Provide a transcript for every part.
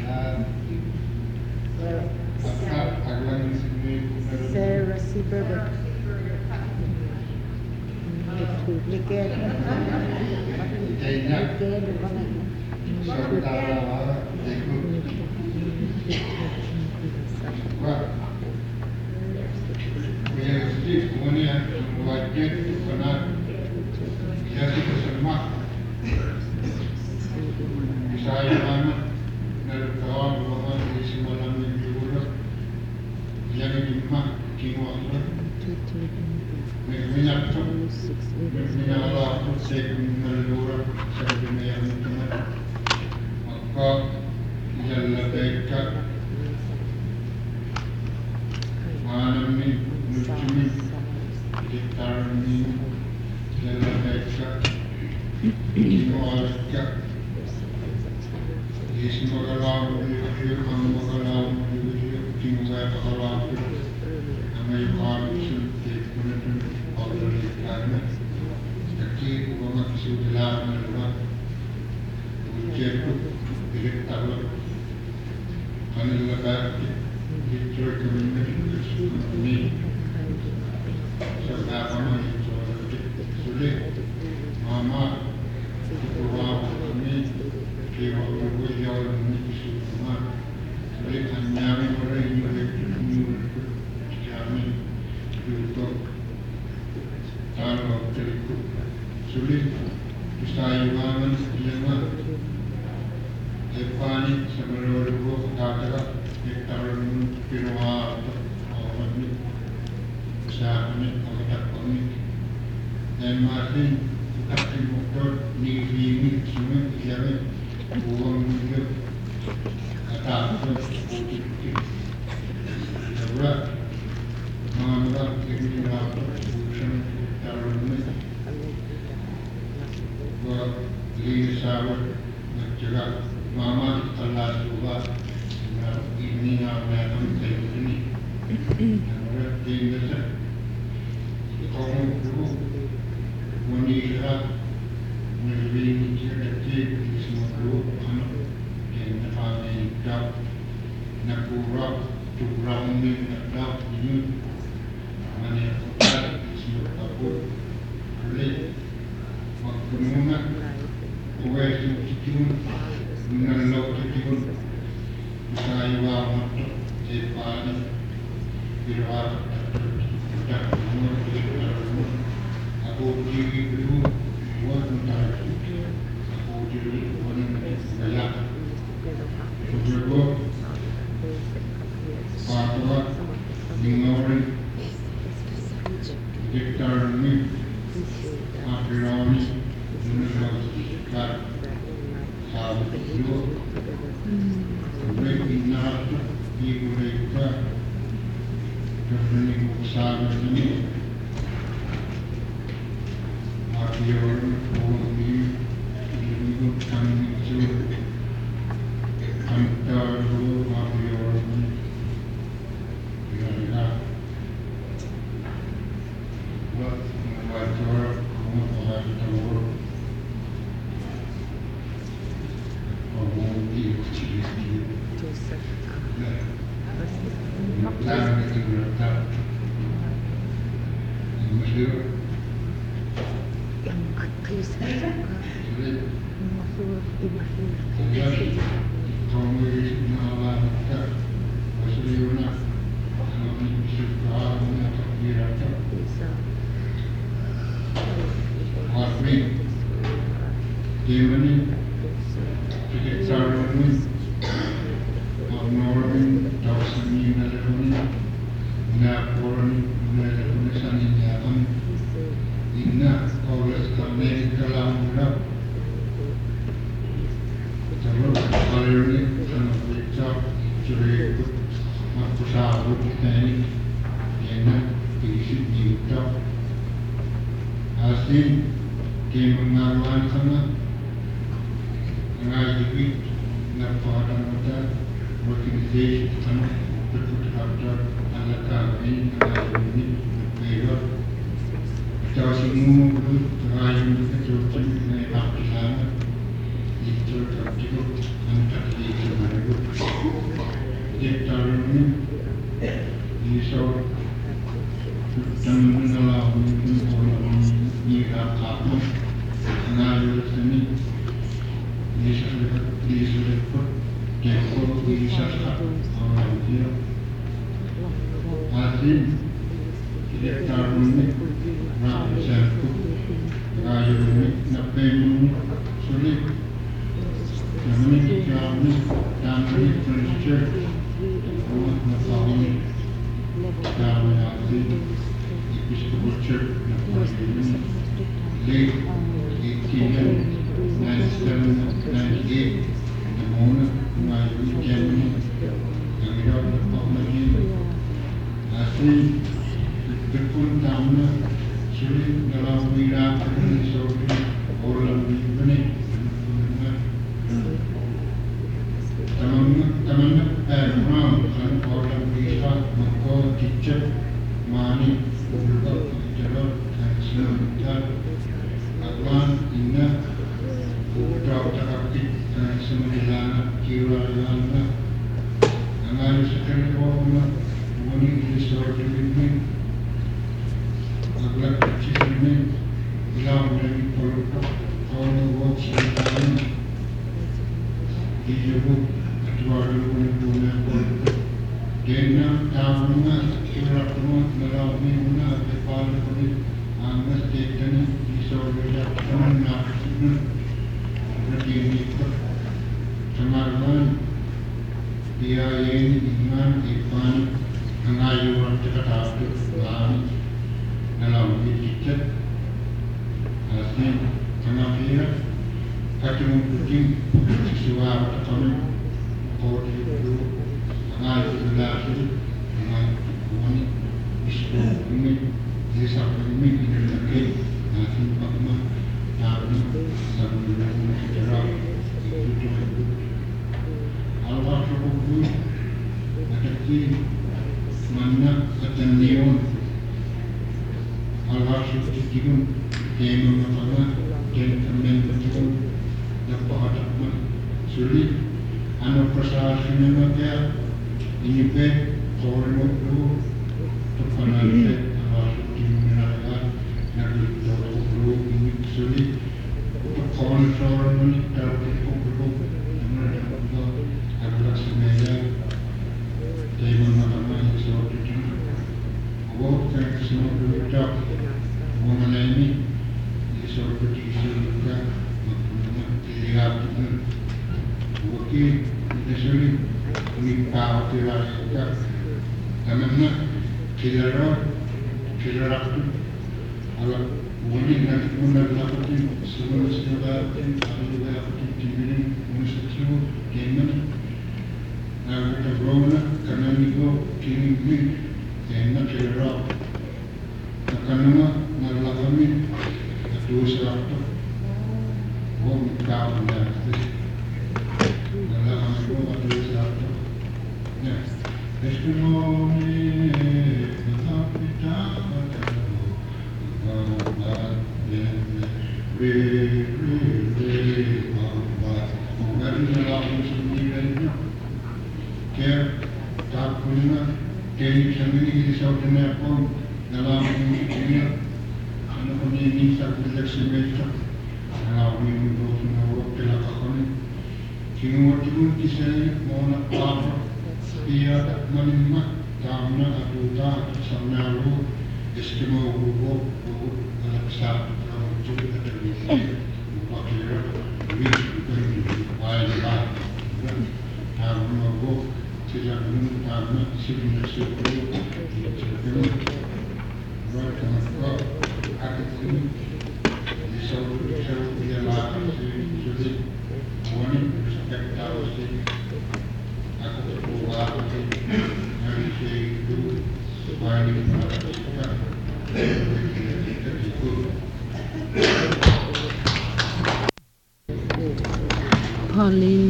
Sarah Seberger. Duplicate. Jektaruni Iso Tanala Olam Ira Kapu Nalu Seni Isleput Jeko Isasat Olam Ira Asin Jektaruni Rajaku Rayuni Napenu Sulit Namanya kami kami Christian umat Nasrani kami asli Episcopal Church Napoli late 1897-98 Namona Melayu Germany yang hidup Napoli asli berpun tahunan sulit dalam wilayah Indonesia orang ini teman-teman Ram kan orang bisa mengkau teacher mani untuk bicara dan sebentar akan indah putra terapit dan sembilan kiwalana dengan sekali orang wanita seorang ini agak kecil ini hilang dari produk orang work sebentar di jauh Walau punya kena tahunya surat rumah melalui mana depan kami angas teknik disorder teman naksin berdiri semalam dia yang iman iman mengayu waktu kata lain dalam hidup asli kenapa ketemu kucing sesuatu kami Kodi itu mengalir relasi dengan wanita Islam ini desa ini lagi nasi pakma tahu sambil sejarah itu Allah sebut ada ki mana ketentuan Allah sebut itu tema apa kemen betul dapat dapat sulit Anak persahaja mereka ini pun orang itu terkenal termasuk di masyarakat yang itu ini sulit orang ini dapat grup mereka adalah semuanya tema nama yang seperti itu. Awak yang semua berita mengenai ini seperti itu juga dilihat Mungkin disuruh minta tiraskan karena tidak itu kalau mungkin nanti mula dapatin semua dapatin kalau dapatin tinggalin musuh kemen nah kita berona karena itu kini kemen tidak karena nggak kami itu sebab mau minta testimony without ia menerima karena aduta sanalu istimewa buku besar untuk terlibat pakaian wis wajib karena buku tidak karena sebenarnya mereka akan disebut dia lah sulit wanita ekspektasi aku berbuat dari itu supaya diperhatikan Pauline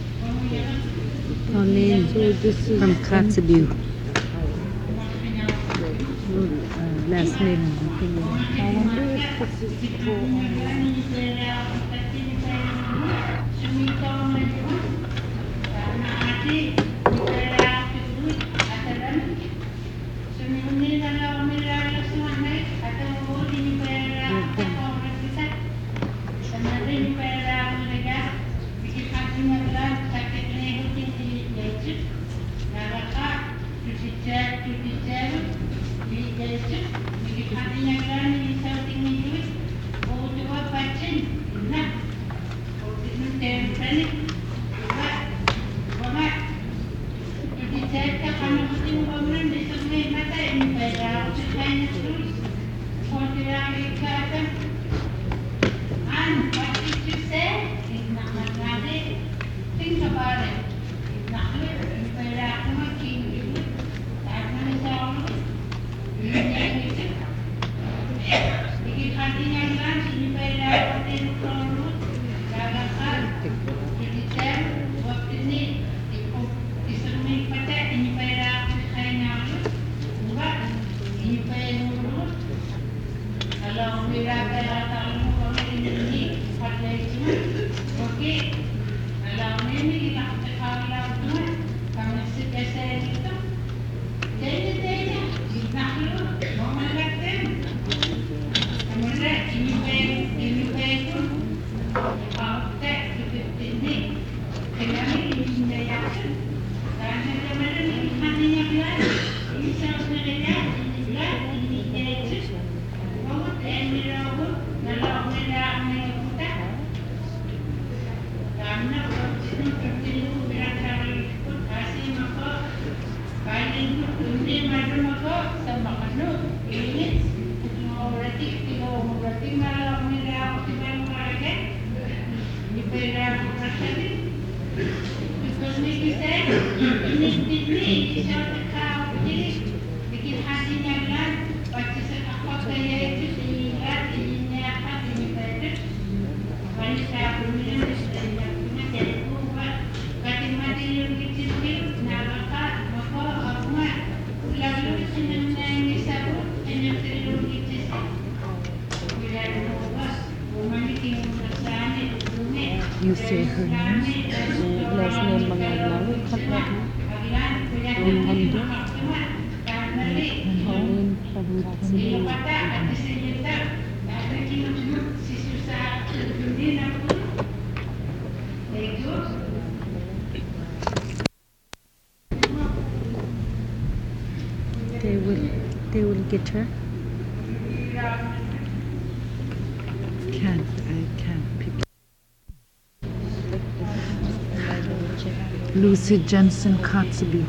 so this is from Kotzebue. Last name I wonder if this is for You say her name? Last name Mangalao. Helene Pahutzin. They will get her. I can't pick. Lucy Jensen Kotzebue.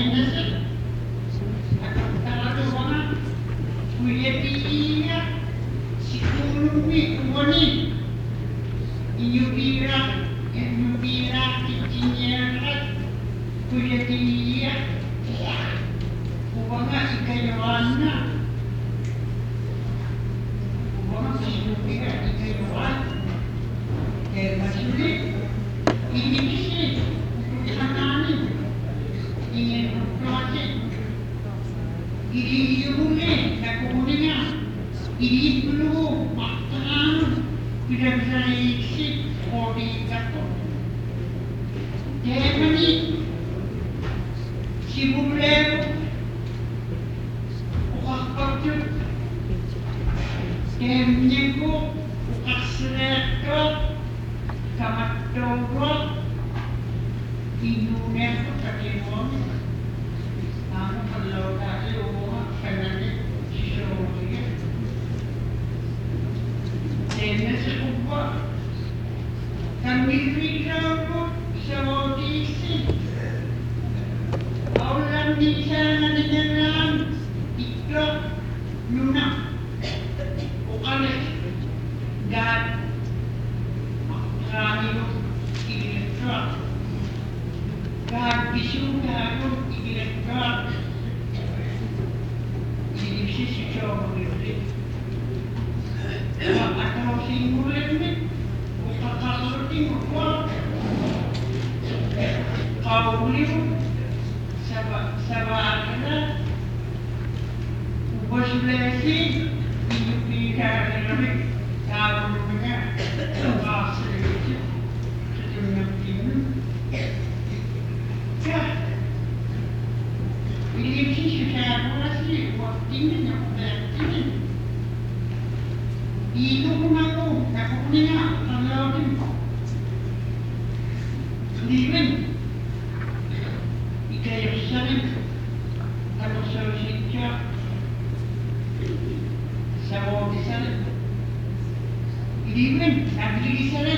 Dennis, Taradona, Kuyatia, Sikurumi, Wani, Inubira, Engineer, Kuyatia, Uwanga Ikayawana, Uwanga Sinubira Ikayawana, Masuli, Inibisi, Hanani, Inibisi, Iriune, Nakunia, Iriblu, Matan, Piramisi, Odi Gato, Demani, Sibulero, Wakatu, Demniku, Asreto, Kamatoro, Inuneku, Katimon, Ano kalau tadi umum pengen siswa ini sebuah kami berikan solusi orang di sana dengan ikut lunak bukan dan kami ikut dan disuruh ikut sisi cowok itu, atau singulen ni, kalau tinggal kau liu, sabah ada, bos lesi, hidup di dalam kalau punya bahasa itu, sedunia ini, ya, ini sih saya masih waktu ini. Itu pun aku punya kalau itu Steven ikaya saling kalau sosial sawo di sana Steven abdi di sana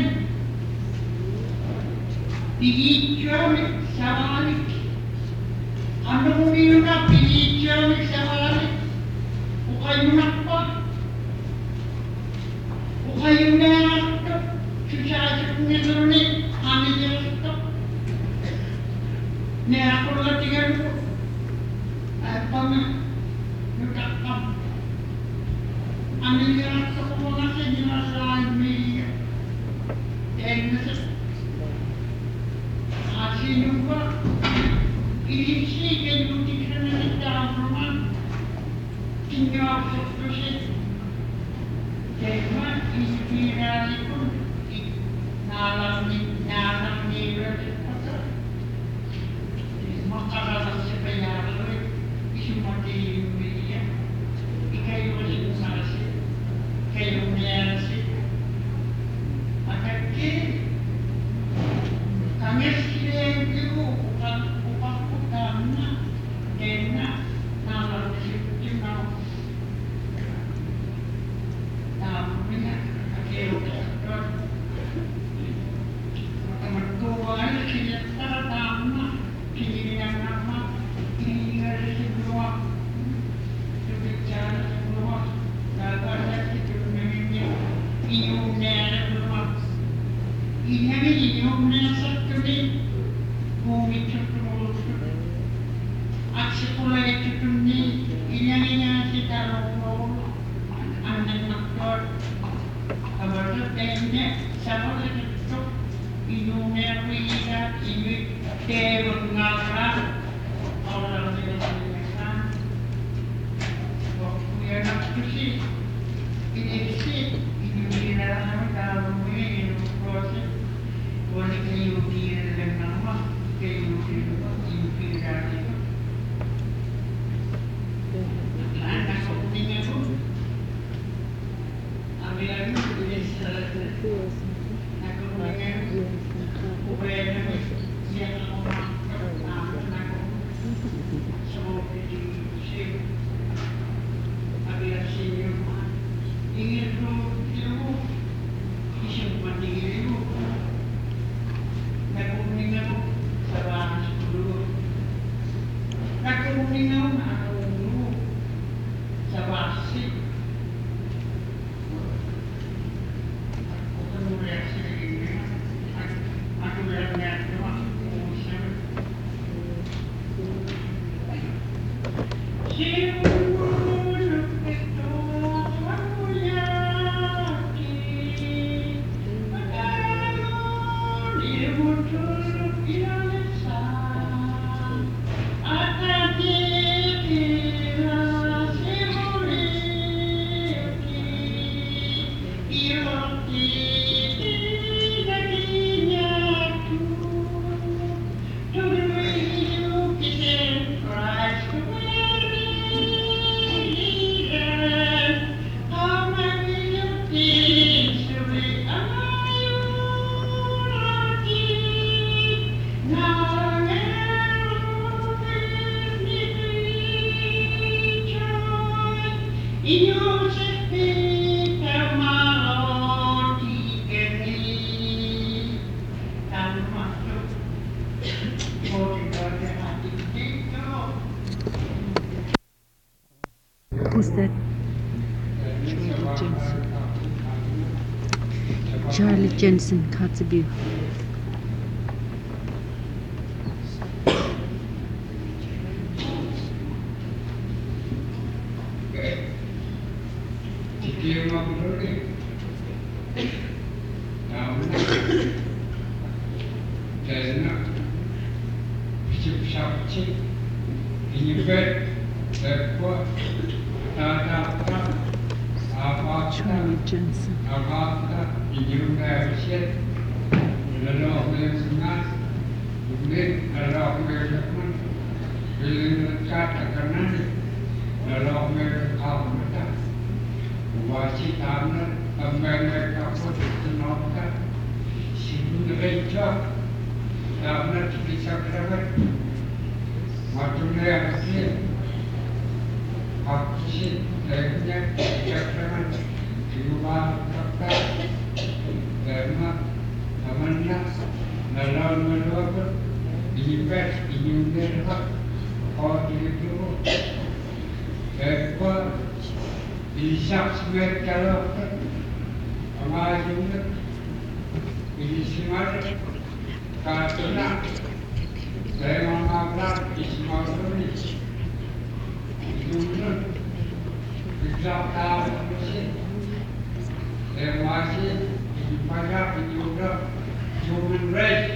dijual sawalik anda mungkin dijual sawalik bukan apa Kayunya itu susah itu nih, anehnya itu. Nih aku lagi kan, apa nih, udah kam. Anehnya itu mau ngasih jelas lagi, dan masih juga ini sih kan bukti sana dalam rumah tinggal fokus. Jadi inspirasi pun nalam ni makanan supaya isu mati media ikayu masih kayu menyasi maka ke kami sih itu bukan karena nalam itu mau Jensen Kotzebue. Charlie Jensen. Human race,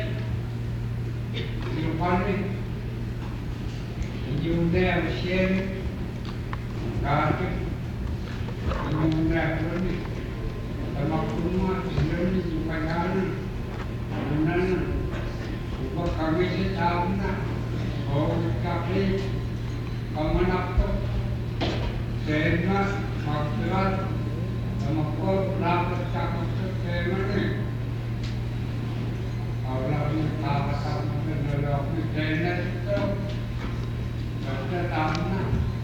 you there share garden, you there running, the Makuma is learning to Pagana, Nana, what commission Tavna, or the Capri, common up to Sena, Makula, the Mako, Lava Taco, Semane. Orang kita akan menolak internet itu, kita tahu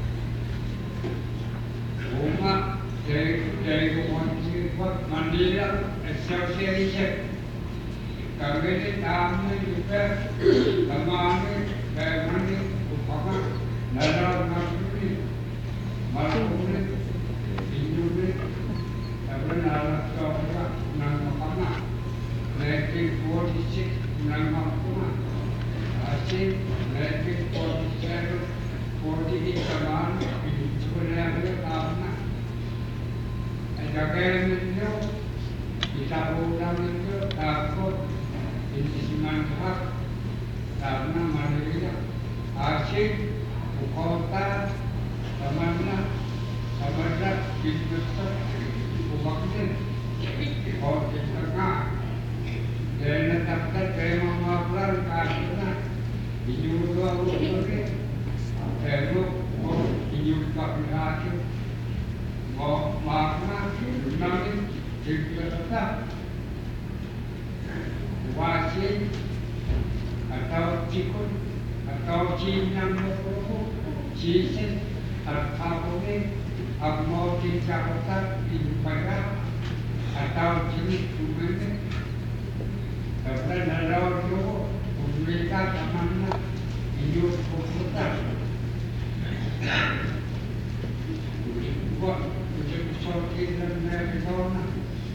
rumah dari buat mandiri association, kami tahu juga kemana kemana upama dalam negeri maupun Indonesia, tapi dalam negara nama 1946 Nangapuma, Ashi, 1947, 48 Kaman, Chulanga Tavna, and again, Itabu Tako, Inisimantak, Tavna Maria, Ashi, Ukota, Tamana, Tamana, Bismusta, Ubakin, or Kitaka. Jangan takkan saya mengapakan karena hidup aku ini, saya mau hidup kaki, mau makna nanti juga tetap wajib atau cikun atau cinang berkuku, cincin atau ini aku mau dicatat hidup mereka atau jenis kumene. Karena dalam itu mereka kemana hidup komputer, buat untuk sortir dan mereka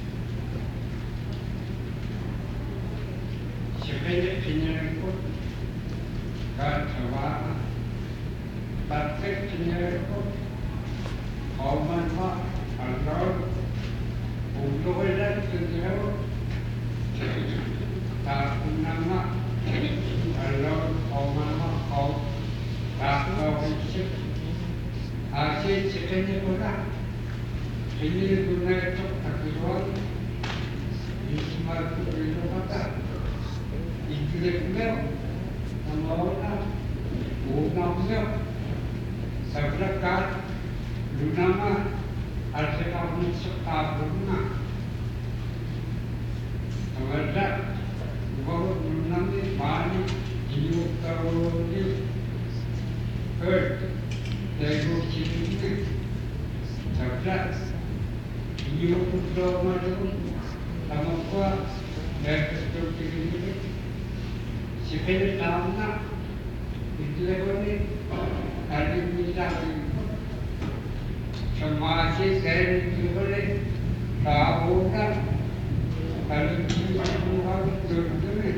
sebenarnya penyeremput kacau, tapi penyeremput kauman mak atau untuk orang sendiri. Tak nama kalau orang kau tak kau hidup, asyik sebenarnya orang ini guna itu tak keluar, ini semua itu mata, ini mel, nama orang, orang seberkat, nama ada kamu sekat rumah, ada bahwa nanti bani hidup terus dari sini cerdas hidup terus maju sama kuat dari seperti ini sebenarnya tahunan itu levelnya ada bisa semasa dari levelnya tahunan kalau kita buat berdua,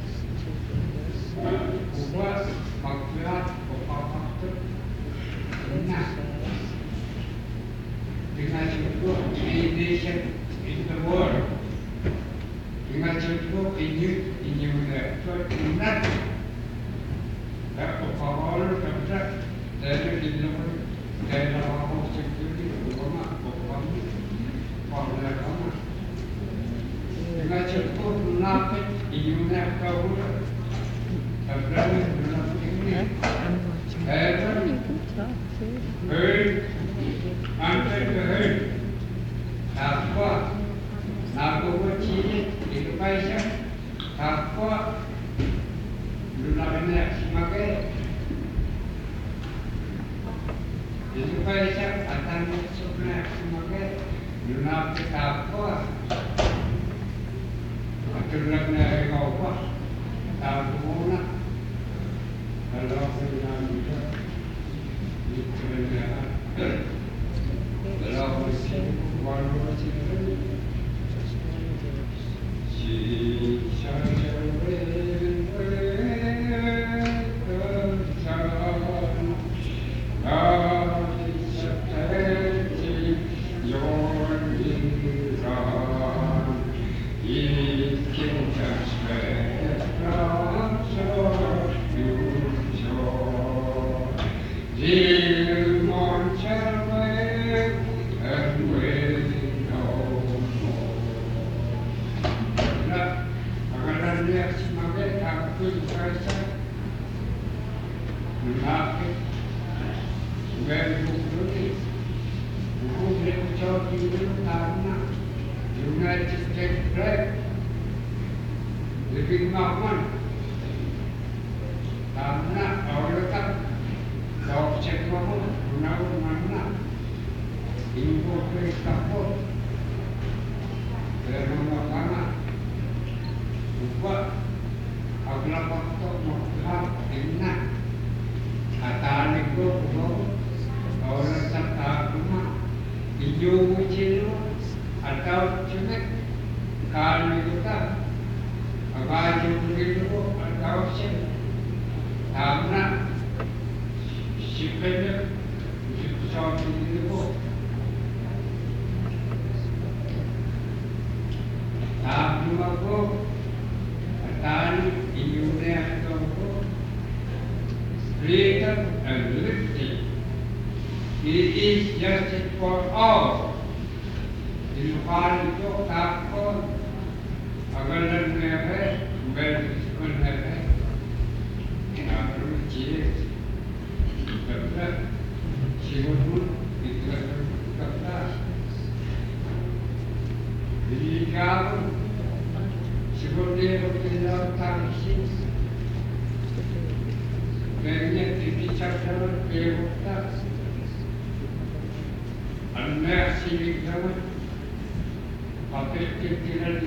buat maklum apa tu, nah, dengan contoh nation in the world, dengan contoh in the not, tak apa-apa kerja dari dalam apa security, apa dengan contoh munafik inyunya kau terlalu munafik ini herd antar herd apa nabuat ciri itu paisa apa munafik sebagai itu paisa akan masuknya sebagai munafik apa Kerana apa? Tahu mana? Kalau kita tidak dikerana, kalau mesti walau mesti si saya United States flag, living Mahman, karena orang tak tahu cek mahal, guna mana, info kereta pun, dalam mana, buat agak waktu makan enak, atau itu orang tak tahu rumah, hijau kecil. Atau cuma kalau kita baju begitu atau sih karena sipenya susah begitu tapi aku tadi iuran itu freedom and liberty it is justice for all. Ilmuwan itu takut agar mereka bersikap mereka tidak berjaya kerana siapapun itu kerana jika seperti yang kita tangsi banyak dibicarakan berbuat anak silik zaman Papel que tiene el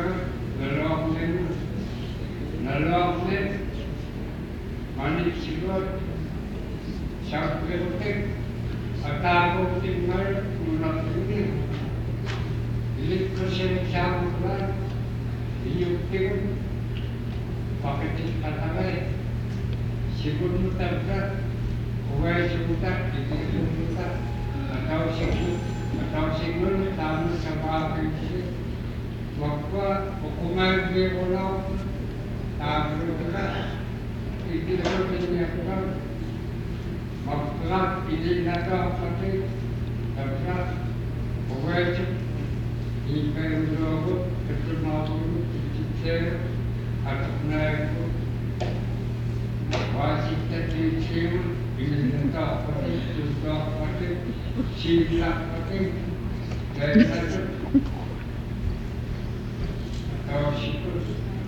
Nalognen, Manik Sigot, Shakwerotek, Atako Timar, Munapini, Litkosem Shamulan, Yuktim, Paketik Katawai, Sigut Mutabrat, Kuwai Sigutak, Ibu Mutak, atau Sigut, tamu sama itu, waktu hukuman dia pulau, tamu kita, itu terlihat waktu ini ada seperti terlihat, wajib diperlukan ketentuan detail atau naik wajib tercicil ini tentang seperti juga seperti sila seperti dari satu atau sikur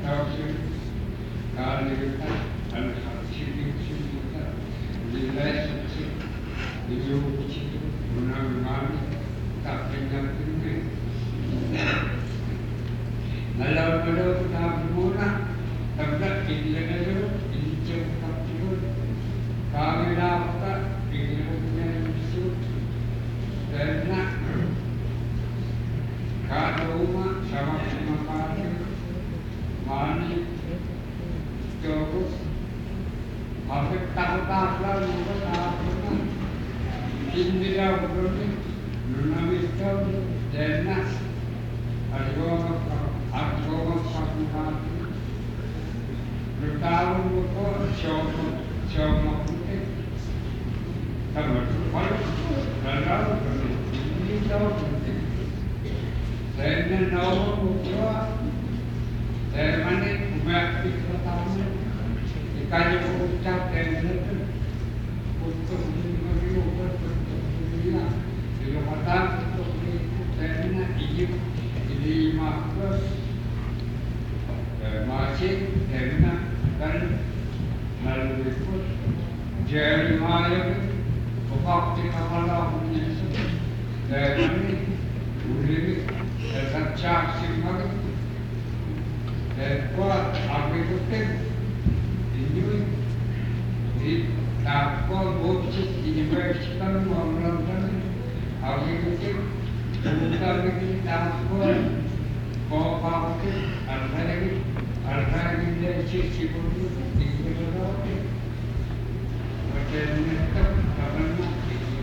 kalau kita anak sini kita nilai seperti hidup itu menang tak pernah tinggi. Kalau kita mula tempat kita itu cepat turun. Kami dapat ingin itu dan nak kalau rumah sama Indira Nunavista, Denna, Argoma Sakuha, Rutaru, Shoma, then no Mukra, then money, Umak, the kind of chap and Jeremiah, Bukakti Kamala, Dani, Uri, Sacha Simari, and what are we looking? The Tapco books University of London, are we looking? Utavi Tapco, Bopaki, Alhari, the Chichibu, the but then government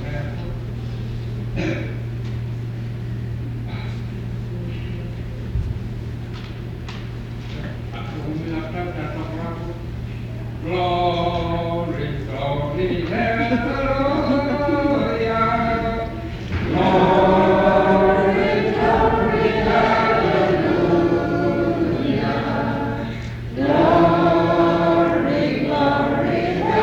glory, glory, hallelujah. Glory, glory, hallelujah. Glory, glory,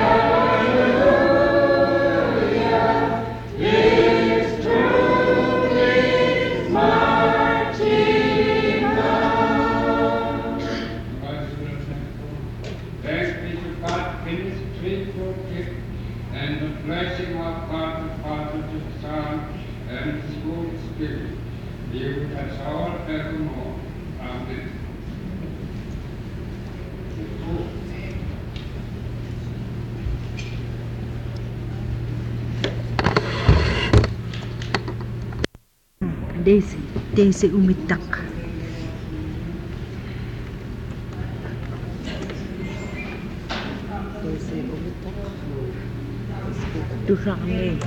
hallelujah. His truth is marching on. Thanks be to God in His faithful gift, and the blessing of God the Father, the Son, and the Holy Spirit be with us all evermore. Amen. Daisy umitak. Daisy umitak. Dusa kami.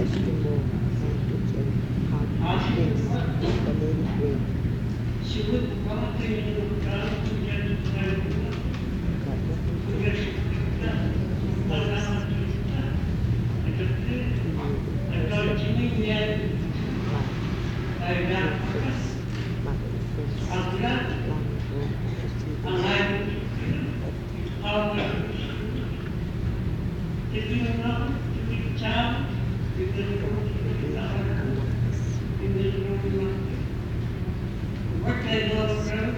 remove and things the lady break. She would come to you to get Got nothing to what kind of drug?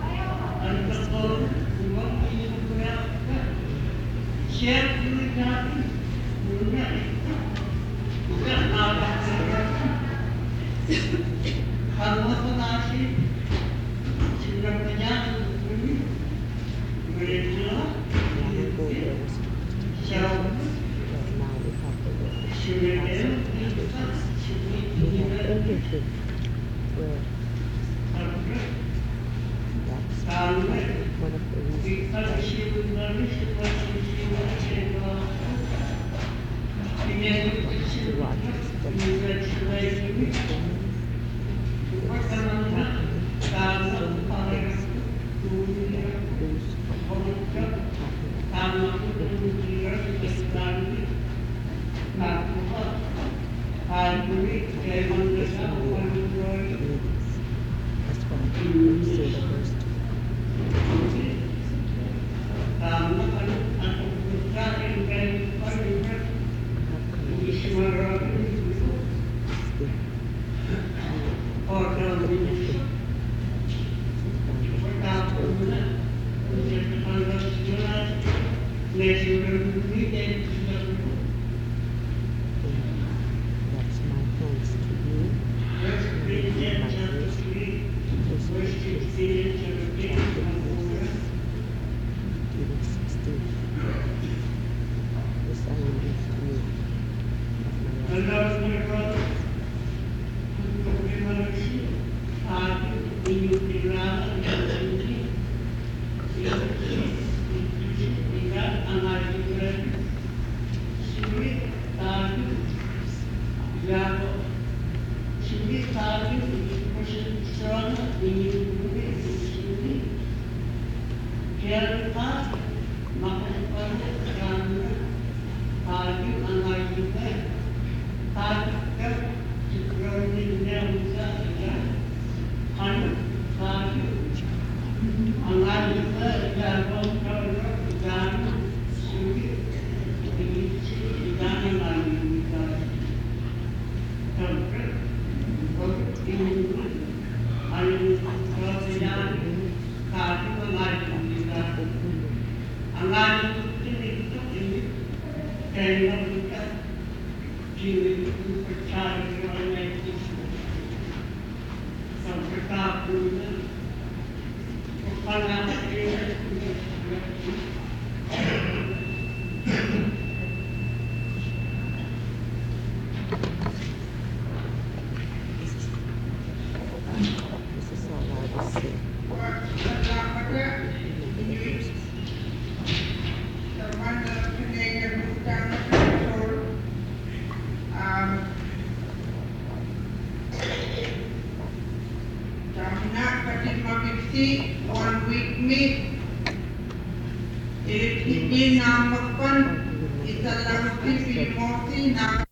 Share Kalmatanasi, Sindang Penyang, Mereka, Long ago there was Jauh, but now we have the work. Sindang, We have everything where that's one of the reasons why to watch that's why people say the worst. That's my thanks to you. My grace. Even 16. This I will give to you as my last. This is all I will say. One week meat. Ini nama pun kita lakukan di Morti nama